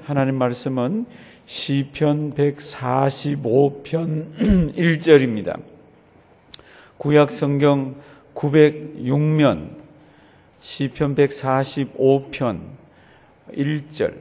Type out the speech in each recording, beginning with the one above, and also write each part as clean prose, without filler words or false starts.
하나님 말씀은 시편 145편 1절입니다. 구약 성경 906면 시편 145편 1절.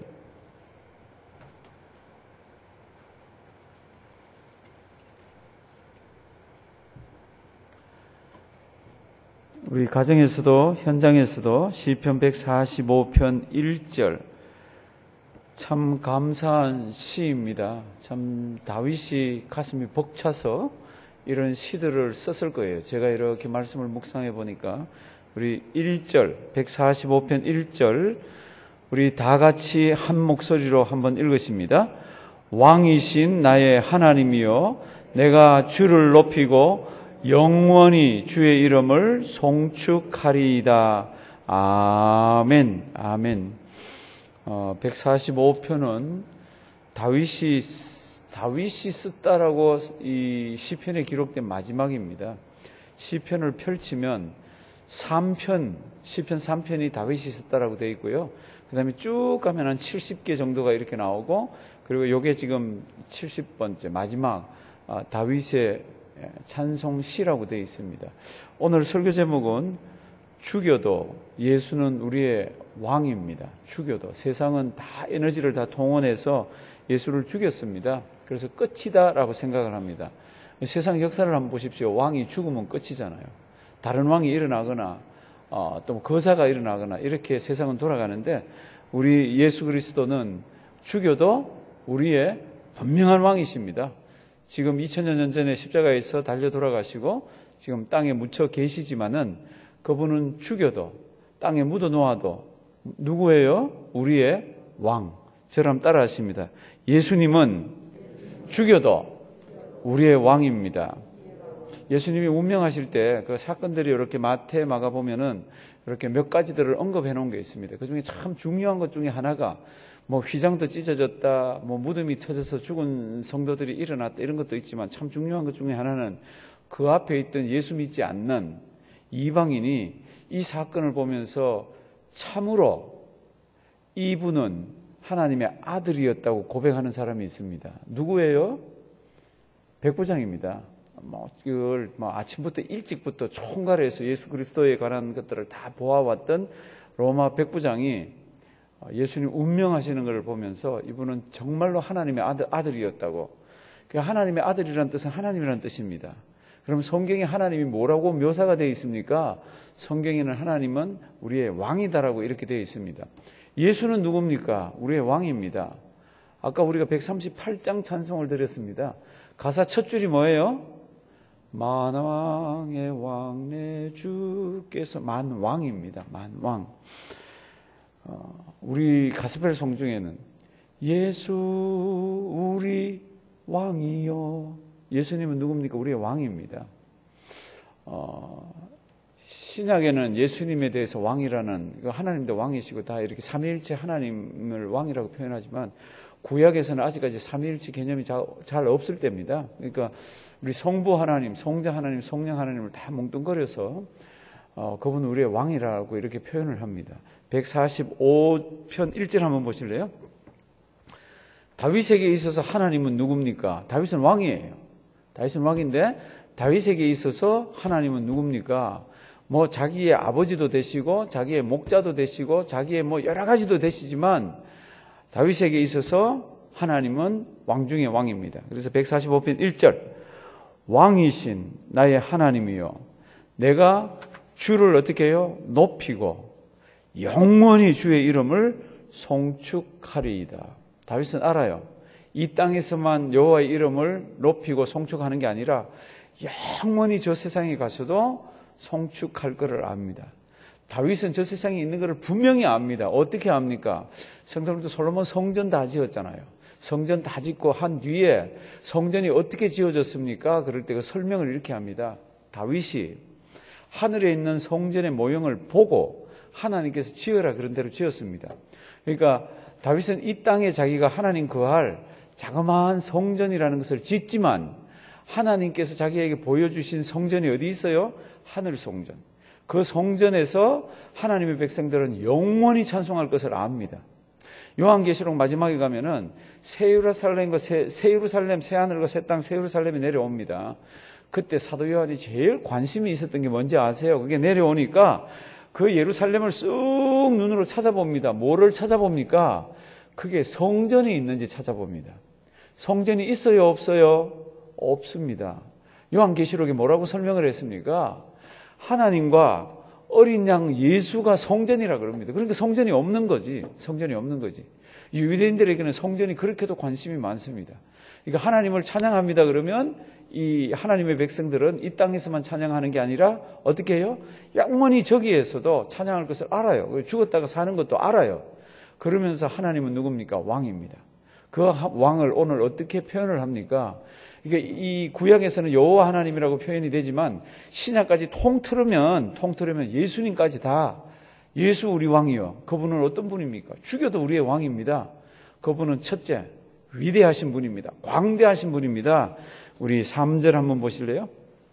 우리 가정에서도 현장에서도 시편 145편 1절 참 감사한 시입니다. 참 다윗이 가슴이 벅차서 이런 시들을 썼을 거예요. 제가 이렇게 말씀을 묵상해 보니까 우리 1절 145편 1절 우리 다 같이 한 목소리로 한번 읽으십니다. 왕이신 나의 하나님이여 내가 주를 높이고 영원히 주의 이름을 송축하리이다. 아멘. 아멘. 145편은 다윗이 썼다라고 이 시편에 기록된 마지막입니다. 시편을 펼치면 3편, 시편 3편이 다윗이 썼다라고 되어 있고요. 그 다음에 쭉 가면 한 70개 정도가 이렇게 나오고, 그리고 이게 지금 70번째 마지막 다윗의 찬송시라고 되어 있습니다. 오늘 설교 제목은 죽여도 예수는 우리의 왕입니다. 죽여도 세상은 다 에너지를 다 동원해서 예수를 죽였습니다. 그래서 끝이다라고 생각을 합니다. 세상 역사를 한번 보십시오. 왕이 죽으면 끝이잖아요. 다른 왕이 일어나거나 또 거사가 일어나거나 이렇게 세상은 돌아가는데, 우리 예수 그리스도는 죽여도 우리의 분명한 왕이십니다. 지금 2000여 년 전에 십자가에서 달려 돌아가시고 지금 땅에 묻혀 계시지만은 그분은 죽여도 땅에 묻어 놓아도 누구예요? 우리의 왕. 저를 한번 따라 하십니다. 예수님은 죽여도 우리의 왕입니다. 예수님이 운명하실 때 그 사건들이 이렇게 마태, 마가 보면은 이렇게 몇 가지들을 언급해 놓은 게 있습니다. 그 중에 참 중요한 것 중에 하나가 뭐 휘장도 찢어졌다, 뭐 무덤이 터져서 죽은 성도들이 일어났다, 이런 것도 있지만 참 중요한 것 중에 하나는 그 앞에 있던 예수 믿지 않는 이방인이 이 사건을 보면서 참으로 이분은 하나님의 아들이었다고 고백하는 사람이 있습니다. 누구예요? 백부장입니다. 이걸 아침부터 일찍부터 총괄해서 예수 그리스도에 관한 것들을 다 보아왔던 로마 백부장이 예수님 운명하시는 것을 보면서 이분은 정말로 하나님의 아들이었다고. 하나님의 아들이라는 뜻은 하나님이라는 뜻입니다. 그럼 성경에 하나님이 뭐라고 묘사가 되어 있습니까? 성경에는 하나님은 우리의 왕이다라고 이렇게 되어 있습니다. 예수는 누굽니까? 우리의 왕입니다. 아까 우리가 138장 찬송을 드렸습니다. 가사 첫 줄이 뭐예요? 만왕의 왕 내 주께서, 만왕입니다. 만왕. 우리 가스펠 송 중에는 예수 우리 왕이요. 예수님은 누굽니까? 우리의 왕입니다. 신약에는 예수님에 대해서 왕이라는, 하나님도 왕이시고 다 이렇게 삼위일체 하나님을 왕이라고 표현하지만, 구약에서는 아직까지 삼위일체 개념이 잘 없을 때입니다. 그러니까 우리 성부 하나님, 성자 하나님, 성령 하나님을 다 뭉뚱거려서 그분은 우리의 왕이라고 이렇게 표현을 합니다. 145편 1절 한번 보실래요? 다윗에게 있어서 하나님은 누굽니까? 다윗은 왕이에요. 다윗은 왕인데 다윗에게 있어서 하나님은 누굽니까? 뭐 자기의 아버지도 되시고 자기의 목자도 되시고 자기의 뭐 여러 가지도 되시지만 다윗에게 있어서 하나님은 왕 중의 왕입니다. 그래서 145편 1절 왕이신 나의 하나님이요 내가 주를 어떻게 해요? 높이고 영원히 주의 이름을 송축하리이다. 다윗은 알아요. 이 땅에서만 여호와의 이름을 높이고 송축하는 게 아니라 영원히 저 세상에 가서도 송축할 것을 압니다. 다윗은 저 세상에 있는 것을 분명히 압니다. 어떻게 압니까? 성도님도 솔로몬 성전 다 지었잖아요. 성전 다 짓고 한 뒤에 성전이 어떻게 지어졌습니까? 그럴 때 그 설명을 이렇게 합니다. 다윗이 하늘에 있는 성전의 모형을 보고 하나님께서 지어라 그런 대로 지었습니다. 그러니까 다윗은 이 땅에 자기가 하나님 거할 자그마한 성전이라는 것을 짓지만 하나님께서 자기에게 보여주신 성전이 어디 있어요? 하늘 성전. 그 성전에서 하나님의 백성들은 영원히 찬송할 것을 압니다. 요한계시록 마지막에 가면은 새 예루살렘과 새 예루살렘, 새 하늘과 새 땅, 새 예루살렘이 내려옵니다. 그때 사도 요한이 제일 관심이 있었던 게 뭔지 아세요? 그게 내려오니까 그 예루살렘을 쑥 눈으로 찾아봅니다. 뭐를 찾아봅니까? 그게 성전이 있는지 찾아봅니다. 성전이 있어요, 없어요? 없습니다. 요한계시록에 뭐라고 설명을 했습니까? 하나님과 어린 양 예수가 성전이라 그럽니다. 그러니까 성전이 없는 거지. 성전이 없는 거지. 유대인들에게는 성전이 그렇게도 관심이 많습니다. 그러니까 하나님을 찬양합니다 그러면 이 하나님의 백성들은 이 땅에서만 찬양하는 게 아니라 어떻게 해요? 영원히 저기에서도 찬양할 것을 알아요. 죽었다가 사는 것도 알아요. 그러면서 하나님은 누굽니까? 왕입니다. 그 왕을 오늘 어떻게 표현을 합니까? 이게 이 구약에서는 여호와 하나님이라고 표현이 되지만 신약까지 통틀으면 예수님까지 다 예수 우리 왕이요. 그분은 어떤 분입니까? 죽여도 우리의 왕입니다. 그분은 첫째, 위대하신 분입니다. 광대하신 분입니다. 우리 3절 한번 보실래요?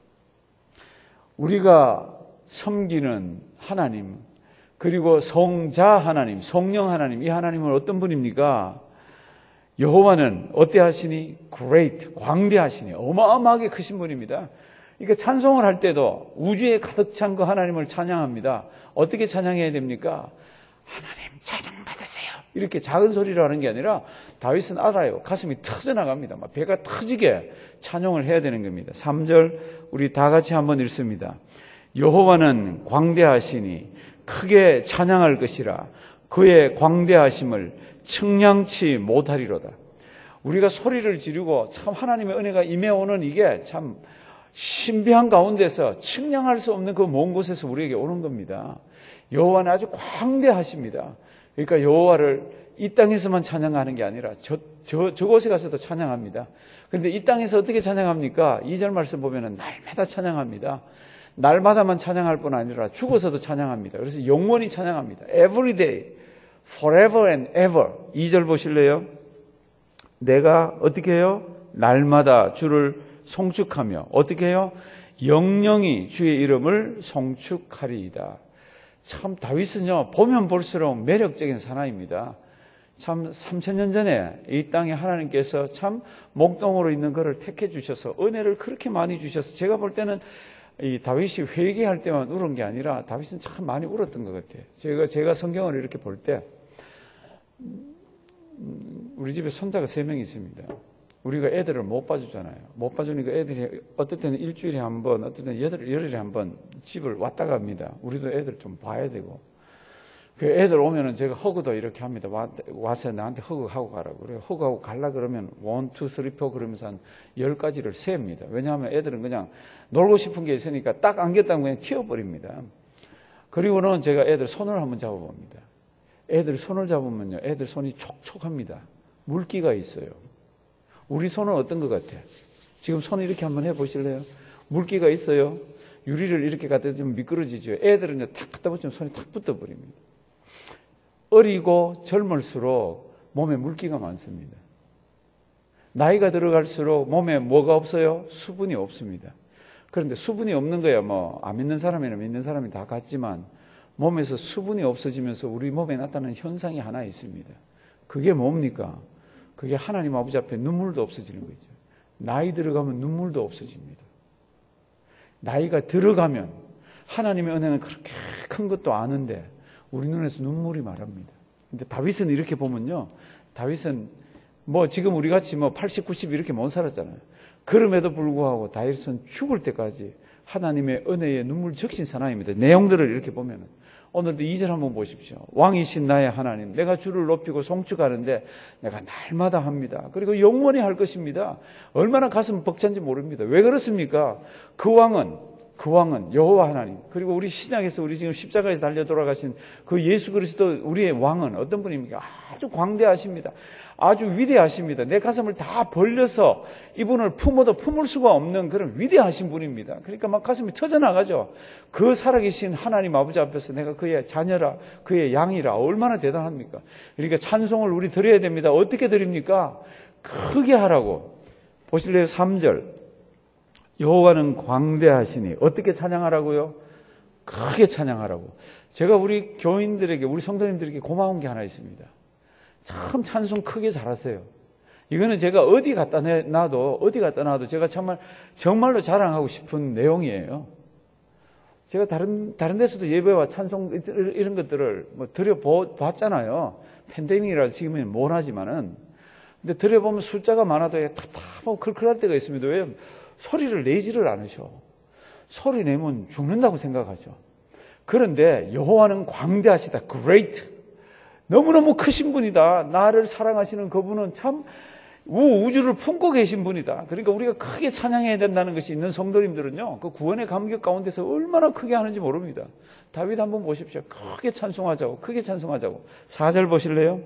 우리가 섬기는 하나님, 그리고 성자 하나님, 성령 하나님, 이 하나님은 어떤 분입니까? 여호와는 어때 하시니? great, 광대하시니, 어마어마하게 크신 분입니다. 그러니까 찬송을 할 때도 우주에 가득 찬 그 하나님을 찬양합니다. 어떻게 찬양해야 됩니까? 하나님 찬양받으세요. 이렇게 작은 소리로 하는 게 아니라 다윗은 알아요. 가슴이 터져나갑니다. 막 배가 터지게 찬양을 해야 되는 겁니다. 3절 우리 다 같이 한번 읽습니다. 여호와는 광대하시니 크게 찬양할 것이라 그의 광대하심을 측량치 못하리로다. 우리가 소리를 지르고 참 하나님의 은혜가 임해오는 이게 참 신비한 가운데서 측량할 수 없는 그 먼 곳에서 우리에게 오는 겁니다. 여호와는 아주 광대하십니다. 그러니까 여호와를 이 땅에서만 찬양하는 게 아니라 저곳에 가서도 찬양합니다. 그런데 이 땅에서 어떻게 찬양합니까? 2절 말씀 보면은 날마다 찬양합니다. 날마다만 찬양할 뿐 아니라 죽어서도 찬양합니다. 그래서 영원히 찬양합니다. Every day, forever and ever. 2절 보실래요? 내가 어떻게 해요? 날마다 주를 송축하며 어떻게 해요? 영영이 주의 이름을 송축하리이다. 참 다윗은요 보면 볼수록 매력적인 사나이입니다. 참 3000년 전에 이 땅에 하나님께서 참 목동으로 있는 것을 택해 주셔서 은혜를 그렇게 많이 주셔서 제가 볼 때는 이 다윗이 회개할 때만 울은 게 아니라 다윗은 참 많이 울었던 것 같아요. 제가 성경을 이렇게 볼 때 우리 집에 손자가 3명 있습니다. 우리가 애들을 못 봐주잖아요. 못 봐주니까 애들이 어떨 때는 일주일에 한 번, 어떨 때는 열흘에 한 번 집을 왔다 갑니다. 우리도 애들 좀 봐야 되고. 그 애들 오면은 제가 허그도 이렇게 합니다. 와서 나한테 허그하고 가라고. 그래요. 허그하고 갈라 그러면 1, 2, 3, 4 그러면서 한 10가지를 셉니다. 왜냐하면 애들은 그냥 놀고 싶은 게 있으니까 딱 안겼다면 그냥 키워버립니다. 그리고는 제가 애들 손을 한번 잡아봅니다. 애들 손을 잡으면요. 애들 손이 촉촉합니다. 물기가 있어요. 우리 손은 어떤 것 같아요? 지금 손 이렇게 한번 해보실래요? 물기가 있어요. 유리를 이렇게 갖다 좀 미끄러지죠. 애들은 탁 갖다 붙이면 손이 탁 붙어버립니다. 어리고 젊을수록 몸에 물기가 많습니다. 나이가 들어갈수록 몸에 뭐가 없어요? 수분이 없습니다. 그런데 수분이 없는 거야 뭐 안 믿는 사람이나 믿는 사람이 다 같지만 몸에서 수분이 없어지면서 우리 몸에 나타나는 현상이 하나 있습니다. 그게 뭡니까? 그게 하나님 아버지 앞에 눈물도 없어지는 거죠. 나이 들어가면 눈물도 없어집니다. 나이가 들어가면 하나님의 은혜는 그렇게 큰 것도 아는데 우리 눈에서 눈물이 말합니다. 근데 다윗은 이렇게 보면요. 다윗은 뭐 지금 우리 같이 뭐 80, 90 이렇게 못 살았잖아요. 그럼에도 불구하고 다윗은 죽을 때까지 하나님의 은혜에 눈물 적신 사나이입니다. 내용들을 이렇게 보면은. 오늘도 2절 한번 보십시오. 왕이신 나의 하나님, 내가 주를 높이고 송축하는데 내가 날마다 합니다. 그리고 영원히 할 것입니다. 얼마나 가슴 벅찬지 모릅니다. 왜 그렇습니까? 그 왕은 여호와 하나님, 그리고 우리 신약에서 우리 지금 십자가에서 달려 돌아가신 그 예수 그리스도 우리의 왕은 어떤 분입니까? 아주 광대하십니다. 아주 위대하십니다. 내 가슴을 다 벌려서 이분을 품어도 품을 수가 없는 그런 위대하신 분입니다. 그러니까 막 가슴이 터져나가죠. 그 살아계신 하나님 아버지 앞에서 내가 그의 자녀라, 그의 양이라 얼마나 대단합니까? 그러니까 찬송을 우리 드려야 됩니다. 어떻게 드립니까? 크게 하라고. 보실래요? 3절. 여호와는 광대하시니 어떻게 찬양하라고요? 크게 찬양하라고. 제가 우리 교인들에게, 우리 성도님들에게 고마운 게 하나 있습니다. 참 찬송 크게 잘하세요. 이거는 제가 어디 갖다 놔도 제가 정말로 자랑하고 싶은 내용이에요. 제가 다른 데서도 예배와 찬송 이런 것들을 드려봤잖아요. 팬데믹이라 지금은 못 하지만은. 근데 드려보면 숫자가 많아도 답답하고 클클할 때가 있습니다. 왜? 소리를 내지를 않으셔. 소리 내면 죽는다고 생각하죠. 그런데 여호와는 광대하시다. Great. 너무너무 크신 분이다. 나를 사랑하시는 그분은 참 우주를 품고 계신 분이다. 그러니까 우리가 크게 찬양해야 된다는 것이 있는 성도님들은요, 그 구원의 감격 가운데서 얼마나 크게 하는지 모릅니다. 다윗 한번 보십시오. 크게 찬송하자고. 4절 보실래요?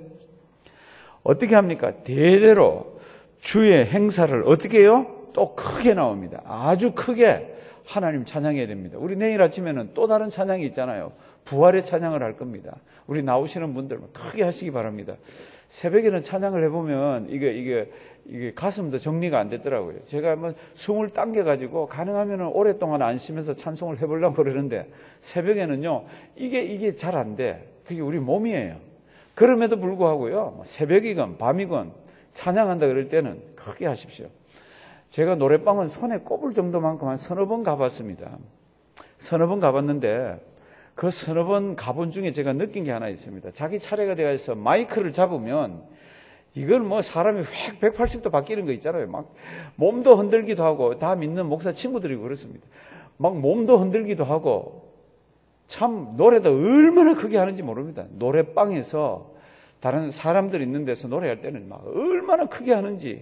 어떻게 합니까? 대대로 주의 행사를 어떻게 해요? 또 크게 나옵니다. 아주 크게 하나님 찬양해야 됩니다. 우리 내일 아침에는 또 다른 찬양이 있잖아요. 부활의 찬양을 할 겁니다. 우리 나오시는 분들 크게 하시기 바랍니다. 새벽에는 찬양을 해보면 이게 가슴도 정리가 안 됐더라고요. 제가 한번 숨을 당겨가지고 가능하면 오랫동안 안 쉬면서 찬송을 해보려고 그러는데 새벽에는요, 이게 잘 안 돼. 그게 우리 몸이에요. 그럼에도 불구하고요, 새벽이건 밤이건 찬양한다 그럴 때는 크게 하십시오. 제가 노래방은 손에 꼽을 정도만큼 한 서너 번 가봤습니다. 서너 번 가봤는데 그 서너 번 가본 중에 제가 느낀 게 하나 있습니다. 자기 차례가 되어서 마이크를 잡으면 이건 사람이 획 180도 바뀌는 거 있잖아요. 막 몸도 흔들기도 하고, 다 믿는 목사 친구들이 그렇습니다. 막 몸도 흔들기도 하고, 참 노래도 얼마나 크게 하는지 모릅니다. 노래방에서 다른 사람들 있는 데서 노래할 때는 막 얼마나 크게 하는지.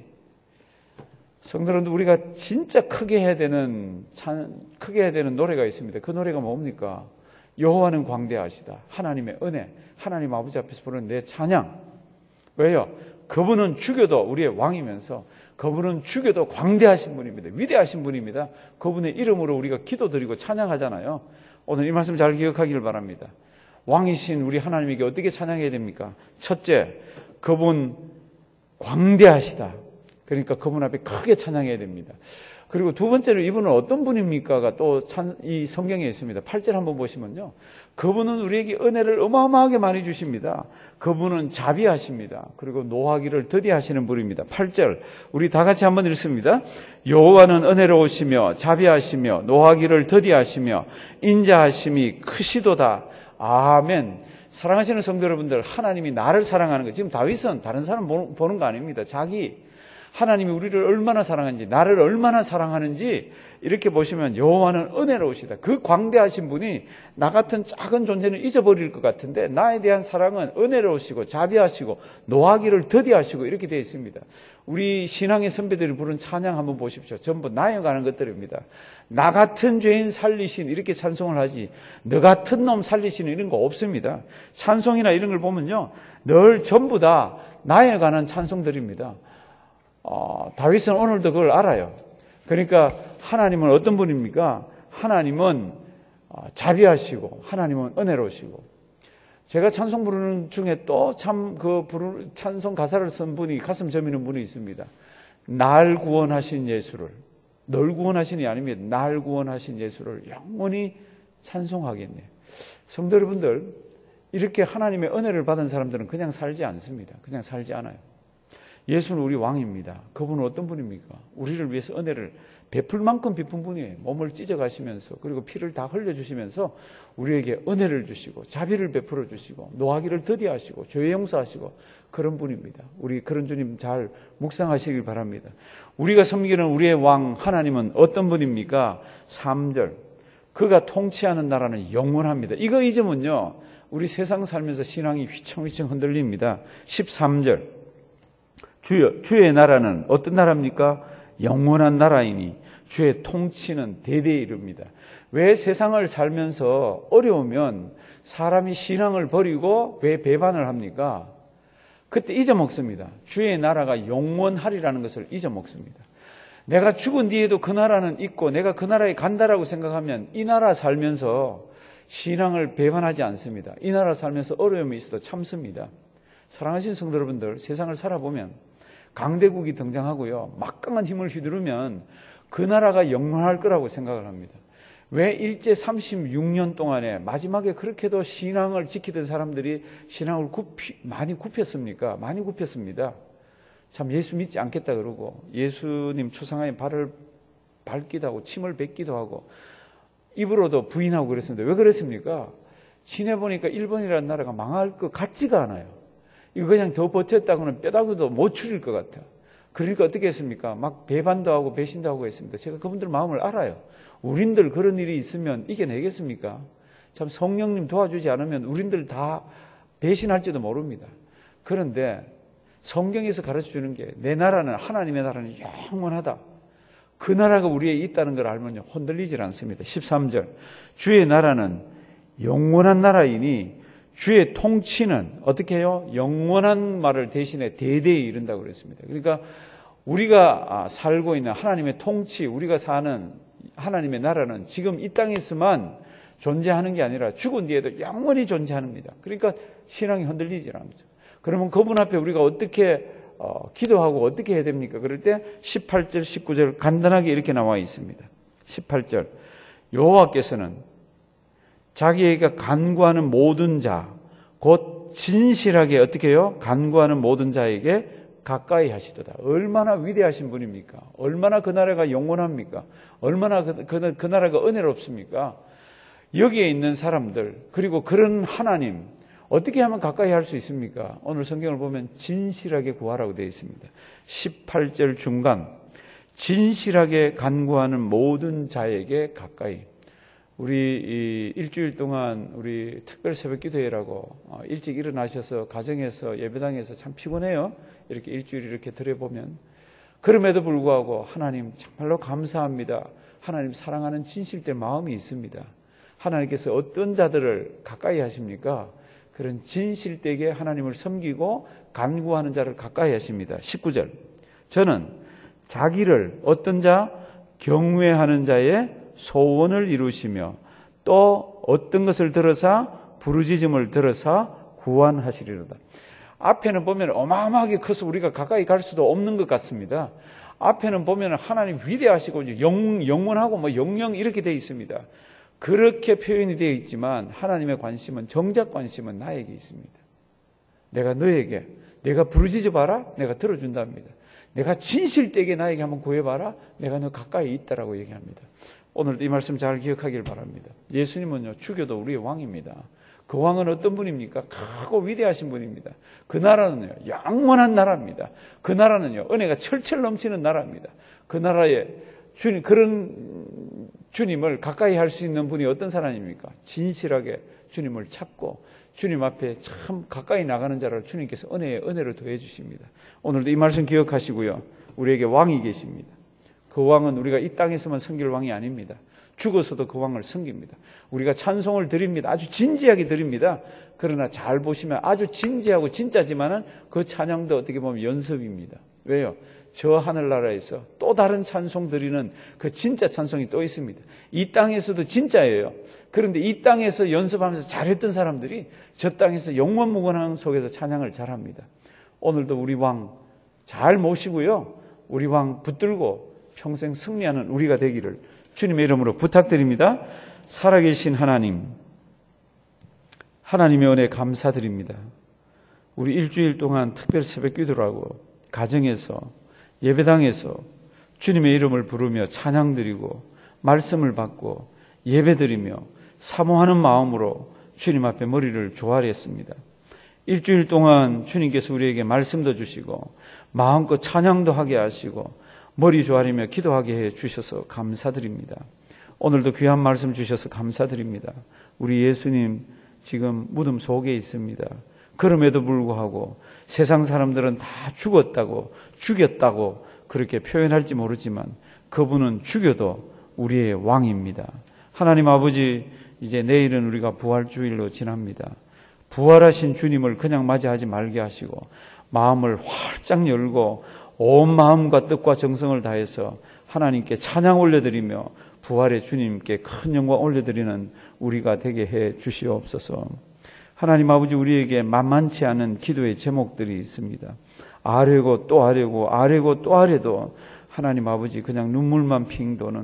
성도님들, 우리가 진짜 크게 해야 되는 노래가 있습니다. 그 노래가 뭡니까? 여호와는 광대하시다. 하나님의 은혜, 하나님 아버지 앞에서 부르는 내 찬양. 왜요? 그분은 죽여도 우리의 왕이면서 그분은 죽여도 광대하신 분입니다. 위대하신 분입니다. 그분의 이름으로 우리가 기도드리고 찬양하잖아요. 오늘 이 말씀 잘 기억하기를 바랍니다. 왕이신 우리 하나님에게 어떻게 찬양해야 됩니까? 첫째, 그분 광대하시다. 그러니까 그분 앞에 크게 찬양해야 됩니다. 그리고 두 번째로 이분은 어떤 분입니까가 또 이 성경에 있습니다. 8절 한번 보시면요. 그분은 우리에게 은혜를 어마어마하게 많이 주십니다. 그분은 자비하십니다. 그리고 노하기를 더디하시는 분입니다. 8절 우리 다 같이 한번 읽습니다. 여호와는 은혜로우시며 자비하시며 노하기를 더디하시며 인자하심이 크시도다. 아멘. 사랑하시는 성도 여러분들, 하나님이 나를 사랑하는 거, 지금 다윗은 다른 사람 보는 거 아닙니다. 하나님이 우리를 얼마나 사랑하는지, 나를 얼마나 사랑하는지 이렇게 보시면 여호와는 은혜로우시다. 그 광대하신 분이 나 같은 작은 존재는 잊어버릴 것 같은데 나에 대한 사랑은 은혜로우시고 자비하시고 노하기를 더디하시고 이렇게 되어 있습니다. 우리 신앙의 선배들이 부른 찬양 한번 보십시오. 전부 나여가는 것들입니다. 나 같은 죄인 살리신 이렇게 찬송을 하지 너 같은 놈 살리시는 이런 거 없습니다. 찬송이나 이런 걸 보면요, 늘 전부 다 나에 관한 찬송들입니다. 다윗은 오늘도 그걸 알아요. 그러니까 하나님은 어떤 분입니까? 하나님은 자비하시고 하나님은 은혜로우시고. 제가 찬송 부르는 중에 또 참 찬송 가사를 쓴 분이 가슴 저미는 분이 있습니다. 날 구원하신 예수를, 널 구원하신이 아닙니다. 날 구원하신 예수를 영원히 찬송하겠네. 성도 여러분들, 이렇게 하나님의 은혜를 받은 사람들은 그냥 살지 않습니다. 그냥 살지 않아요. 예수는 우리 왕입니다. 그분은 어떤 분입니까? 우리를 위해서 은혜를 베풀 만큼 베푼 분이에요. 몸을 찢어가시면서, 그리고 피를 다 흘려주시면서 우리에게 은혜를 주시고 자비를 베풀어 주시고 노하기를 더디하시고 죄 용서하시고 그런 분입니다. 우리 그런 주님 잘 묵상하시길 바랍니다. 우리가 섬기는 우리의 왕 하나님은 어떤 분입니까? 3절 그가 통치하는 나라는 영원합니다. 이거 잊으면요, 우리 세상 살면서 신앙이 휘청휘청 흔들립니다. 13절 주의 나라는 어떤 나라입니까? 영원한 나라이니 주의 통치는 대대에 이릅니다. 왜 세상을 살면서 어려우면 사람이 신앙을 버리고 왜 배반을 합니까? 그때 잊어먹습니다. 주의 나라가 영원하리라는 것을 잊어먹습니다. 내가 죽은 뒤에도 그 나라는 있고 내가 그 나라에 간다라고 생각하면 이 나라 살면서 신앙을 배반하지 않습니다. 이 나라 살면서 어려움이 있어도 참습니다. 사랑하신 성도 여러분들, 세상을 살아보면 강대국이 등장하고요, 막강한 힘을 휘두르면 그 나라가 영원할 거라고 생각을 합니다. 왜 일제 36년 동안에 마지막에 그렇게도 신앙을 지키던 사람들이 신앙을 많이 굽혔습니까? 많이 굽혔습니다. 참 예수 믿지 않겠다 그러고 예수님 초상화에 발을 밟기도 하고 침을 뱉기도 하고 입으로도 부인하고 그랬습니다. 왜 그랬습니까? 지내보니까 일본이라는 나라가 망할 것 같지가 않아요. 이거 그냥 더 버텼다고는 뼈다귀도 못 추릴 것 같아. 그러니까 어떻게 했습니까? 막 배반도 하고 배신도 하고 했습니다. 제가 그분들 마음을 알아요. 우린들 그런 일이 있으면 이겨내겠습니까? 참 성령님 도와주지 않으면 우린들 다 배신할지도 모릅니다. 그런데 성경에서 가르쳐주는 게 내 나라는 하나님의 나라는 영원하다. 그 나라가 우리에 있다는 걸 알면요 흔들리질 않습니다. 13절 주의 나라는 영원한 나라이니 주의 통치는 어떻게 해요? 영원한 말을 대신에 대대에 이른다고 그랬습니다. 그러니까 우리가 살고 있는 하나님의 통치, 우리가 사는 하나님의 나라는 지금 이 땅에서만 존재하는 게 아니라 죽은 뒤에도 영원히 존재합니다. 그러니까 신앙이 흔들리질 않죠. 그러면 그분 앞에 우리가 어떻게 기도하고 어떻게 해야 됩니까? 그럴 때 18절, 19절 간단하게 이렇게 나와 있습니다. 18절 여호와께서는 자기에게 간구하는 모든 자, 곧 진실하게 어떻게 해요? 간구하는 모든 자에게 가까이 하시도다. 얼마나 위대하신 분입니까? 얼마나 그 나라가 영원합니까? 얼마나 그 나라가 은혜롭습니까? 여기에 있는 사람들 그리고 그런 하나님 어떻게 하면 가까이 할 수 있습니까? 오늘 성경을 보면 진실하게 구하라고 되어 있습니다. 18절 중간 진실하게 간구하는 모든 자에게 가까이. 우리 일주일 동안 우리 특별 새벽 기도회라고 일찍 일어나셔서 가정에서 예배당에서 참 피곤해요. 이렇게 일주일 이렇게 들여보면. 그럼에도 불구하고 하나님 정말로 감사합니다. 하나님 사랑하는 진실된 마음이 있습니다. 하나님께서 어떤 자들을 가까이 하십니까? 그런 진실되게 하나님을 섬기고 간구하는 자를 가까이 하십니다. 19절 저는 자기를 어떤 자? 경외하는 자의 소원을 이루시며 또 어떤 것을 들어사 부르짖음을 들어사 구원하시리로다. 앞에는 보면 어마어마하게 커서 우리가 가까이 갈 수도 없는 것 같습니다. 앞에는 보면 하나님 위대하시고 영원하고 뭐 영영 이렇게 되어 있습니다. 그렇게 표현이 되어 있지만 하나님의 관심은 정작 관심은 나에게 있습니다. 내가 너에게 내가 부르짖어 봐라 내가 들어준답니다. 내가 진실되게 나에게 한번 구해봐라 내가 너 가까이 있다라고 얘기합니다. 오늘도 이 말씀 잘 기억하길 바랍니다. 예수님은요 주교도 우리의 왕입니다. 그 왕은 어떤 분입니까? 크고 위대하신 분입니다. 그 나라는요 영원한 나라입니다. 그 나라는요 은혜가 철철 넘치는 나라입니다. 그 나라에 주님 그런 주님을 가까이 할 수 있는 분이 어떤 사람입니까? 진실하게 주님을 찾고 주님 앞에 참 가까이 나가는 자를 주님께서 은혜로 더해 주십니다. 오늘도 이 말씀 기억하시고요. 우리에게 왕이 계십니다. 그 왕은 우리가 이 땅에서만 섬길 왕이 아닙니다. 죽어서도 그 왕을 섬깁니다. 우리가 찬송을 드립니다. 아주 진지하게 드립니다. 그러나 잘 보시면 아주 진지하고 진짜지만은 그 찬양도 어떻게 보면 연습입니다. 왜요? 저 하늘나라에서 또 다른 찬송 드리는 그 진짜 찬송이 또 있습니다. 이 땅에서도 진짜예요. 그런데 이 땅에서 연습하면서 잘했던 사람들이 저 땅에서 영원무건한 속에서 찬양을 잘합니다. 오늘도 우리 왕 잘 모시고요. 우리 왕 붙들고 평생 승리하는 우리가 되기를 주님의 이름으로 부탁드립니다. 살아계신 하나님, 하나님의 은혜 감사드립니다. 우리 일주일 동안 특별 새벽 기도라고 가정에서 예배당에서 주님의 이름을 부르며 찬양드리고 말씀을 받고 예배드리며 사모하는 마음으로 주님 앞에 머리를 조아렸습니다. 일주일 동안 주님께서 우리에게 말씀도 주시고 마음껏 찬양도 하게 하시고 머리 조아리며 기도하게 해 주셔서 감사드립니다. 오늘도 귀한 말씀 주셔서 감사드립니다. 우리 예수님 지금 무덤 속에 있습니다. 그럼에도 불구하고 세상 사람들은 다 죽였다고 그렇게 표현할지 모르지만 그분은 죽여도 우리의 왕입니다. 하나님 아버지, 이제 내일은 우리가 부활주일로 지납니다. 부활하신 주님을 그냥 맞이하지 말게 하시고 마음을 활짝 열고 온 마음과 뜻과 정성을 다해서 하나님께 찬양 올려드리며 부활의 주님께 큰 영광 올려드리는 우리가 되게 해 주시옵소서. 하나님 아버지, 우리에게 만만치 않은 기도의 제목들이 있습니다. 아뢰고 또 아뢰고 아뢰고 또 아뢰도 하나님 아버지 그냥 눈물만 핑 도는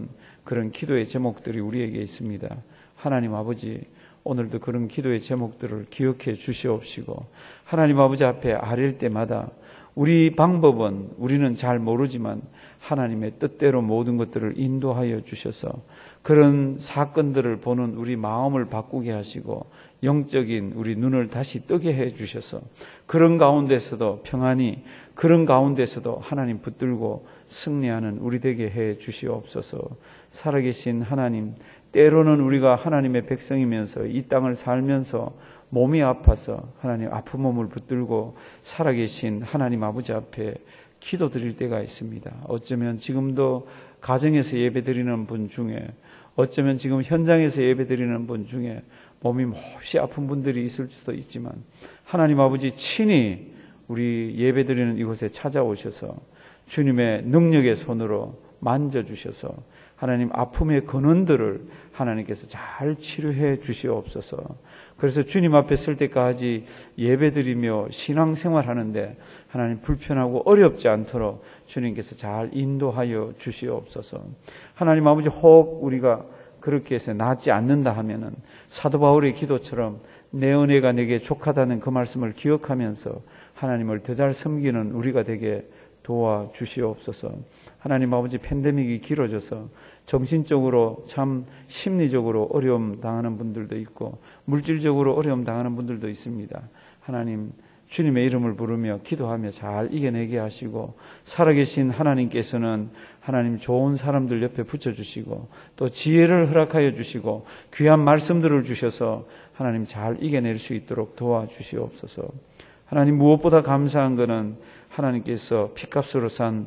그런 기도의 제목들이 우리에게 있습니다. 하나님 아버지, 오늘도 그런 기도의 제목들을 기억해 주시옵시고, 하나님 아버지 앞에 아릴 때마다 우리 방법은 우리는 잘 모르지만 하나님의 뜻대로 모든 것들을 인도하여 주셔서 그런 사건들을 보는 우리 마음을 바꾸게 하시고 영적인 우리 눈을 다시 뜨게 해 주셔서 그런 가운데서도 평안히, 그런 가운데서도 하나님 붙들고 승리하는 우리 되게 해 주시옵소서. 살아계신 하나님, 때로는 우리가 하나님의 백성이면서 이 땅을 살면서 몸이 아파서 하나님 아픈 몸을 붙들고 살아계신 하나님 아버지 앞에 기도드릴 때가 있습니다. 어쩌면 지금도 가정에서 예배드리는 분 중에, 어쩌면 지금 현장에서 예배드리는 분 중에 몸이 몹시 아픈 분들이 있을 수도 있지만 하나님 아버지 친히 우리 예배드리는 이곳에 찾아오셔서 주님의 능력의 손으로 만져주셔서 하나님 아픔의 근원들을 하나님께서 잘 치료해 주시옵소서. 그래서 주님 앞에 설 때까지 예배드리며 신앙생활하는데 하나님 불편하고 어렵지 않도록 주님께서 잘 인도하여 주시옵소서. 하나님 아버지, 혹 우리가 그렇게 해서 낫지 않는다 하면은 사도 바울의 기도처럼 내 은혜가 내게 족하다는 그 말씀을 기억하면서 하나님을 더 잘 섬기는 우리가 되게 도와주시옵소서. 하나님 아버지, 팬데믹이 길어져서 정신적으로 참 심리적으로 어려움 당하는 분들도 있고 물질적으로 어려움 당하는 분들도 있습니다. 하나님, 주님의 이름을 부르며 기도하며 잘 이겨내게 하시고, 살아계신 하나님께서는 하나님 좋은 사람들 옆에 붙여주시고 또 지혜를 허락하여 주시고 귀한 말씀들을 주셔서 하나님 잘 이겨낼 수 있도록 도와주시옵소서. 하나님, 무엇보다 감사한 것은 하나님께서 피값으로 산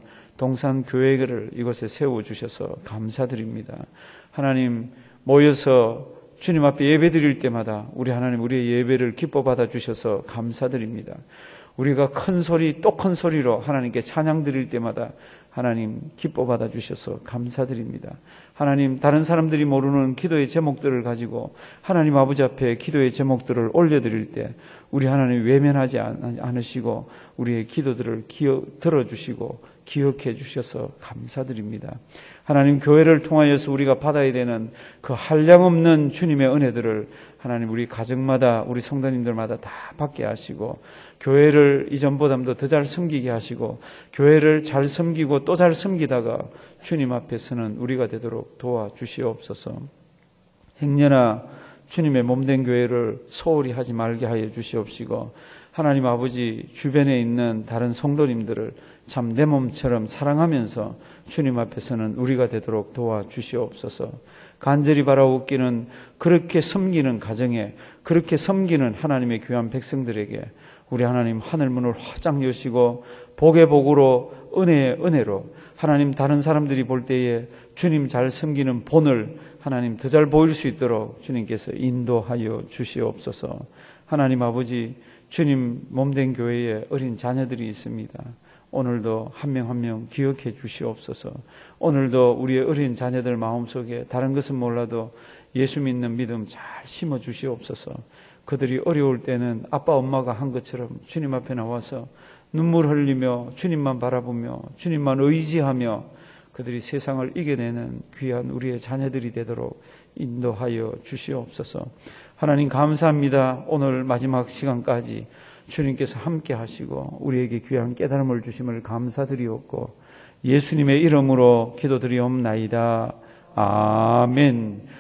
동산교회를 이곳에 세워주셔서 감사드립니다. 하나님, 모여서 주님 앞에 예배 드릴 때마다 우리 하나님, 우리의 예배를 기뻐 받아 주셔서 감사드립니다. 우리가 큰 소리, 또 큰 소리로 하나님께 찬양 드릴 때마다 하나님 기뻐 받아 주셔서 감사드립니다. 하나님, 다른 사람들이 모르는 기도의 제목들을 가지고 하나님 아버지 앞에 기도의 제목들을 올려드릴 때 우리 하나님 외면하지 않으시고 우리의 기도들을 들어주시고 기억해 주셔서 감사드립니다. 하나님, 교회를 통하여서 우리가 받아야 되는 그 한량없는 주님의 은혜들을 하나님 우리 가정마다, 우리 성도님들마다 다 받게 하시고 교회를 이전보다도 더 잘 섬기게 하시고 교회를 잘 섬기고 또 잘 섬기다가 주님 앞에서는 우리가 되도록 도와주시옵소서. 행여나 주님의 몸된 교회를 소홀히 하지 말게 하여 주시옵시고, 하나님 아버지, 주변에 있는 다른 성도님들을 참 내 몸처럼 사랑하면서 주님 앞에서는 우리가 되도록 도와주시옵소서. 간절히 바라옵기는 그렇게 섬기는 가정에, 그렇게 섬기는 하나님의 귀한 백성들에게 우리 하나님 하늘문을 활짝 여시고 복의 복으로 은혜의 은혜로 하나님 다른 사람들이 볼 때에 주님 잘 섬기는 본을 하나님 더 잘 보일 수 있도록 주님께서 인도하여 주시옵소서. 하나님 아버지, 주님 몸된 교회에 어린 자녀들이 있습니다. 오늘도 한 명 한 명 기억해 주시옵소서. 오늘도 우리의 어린 자녀들 마음속에 다른 것은 몰라도 예수 믿는 믿음 잘 심어 주시옵소서. 그들이 어려울 때는 아빠 엄마가 한 것처럼 주님 앞에 나와서 눈물 흘리며 주님만 바라보며 주님만 의지하며 그들이 세상을 이겨내는 귀한 우리의 자녀들이 되도록 인도하여 주시옵소서. 하나님 감사합니다. 오늘 마지막 시간까지 주님께서 함께 하시고 우리에게 귀한 깨달음을 주심을 감사드리옵고 예수님의 이름으로 기도드리옵나이다. 아멘.